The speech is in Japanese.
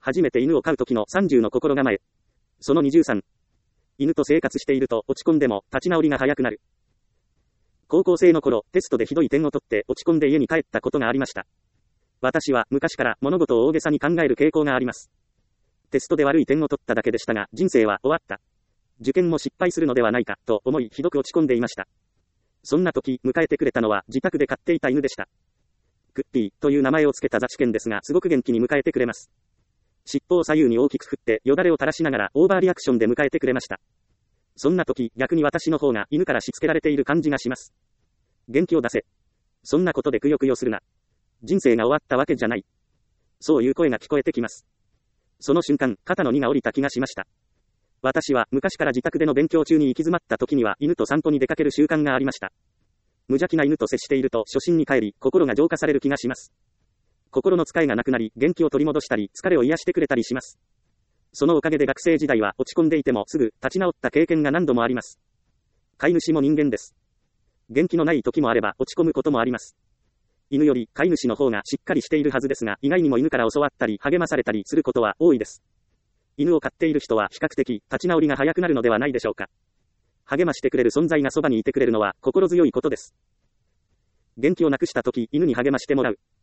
初めて犬を飼う時の30の心構え。その23。犬と生活していると落ち込んでも立ち直りが早くなる。高校生の頃、テストでひどい点を取って落ち込んで家に帰ったことがありました。私は昔から物事を大げさに考える傾向があります。テストで悪い点を取っただけでしたが、人生は終わった。受験も失敗するのではないか、と思いひどく落ち込んでいました。そんな時、迎えてくれたのは自宅で飼っていた犬でした。グッピーという名前を付けたザチ犬ですが、すごく元気に迎えてくれます。尻尾を左右に大きく振って、よだれを垂らしながらオーバーリアクションで迎えてくれました。そんな時、逆に私の方が犬からしつけられている感じがします。元気を出せ。そんなことでくよくよするな。人生が終わったわけじゃない。そういう声が聞こえてきます。その瞬間、肩の荷が下りた気がしました。私は昔から自宅での勉強中に行き詰まった時には犬と散歩に出かける習慣がありました。無邪気な犬と接していると初心に帰り、心が浄化される気がします。心の疲れがなくなり、元気を取り戻したり、疲れを癒してくれたりします。そのおかげで学生時代は落ち込んでいてもすぐ立ち直った経験が何度もあります。飼い主も人間です。元気のない時もあれば落ち込むこともあります。犬より飼い主の方がしっかりしているはずですが、意外にも犬から教わったり励まされたりすることは多いです。犬を飼っている人は比較的立ち直りが早くなるのではないでしょうか。励ましてくれる存在がそばにいてくれるのは心強いことです。元気をなくした時、犬に励ましてもらう。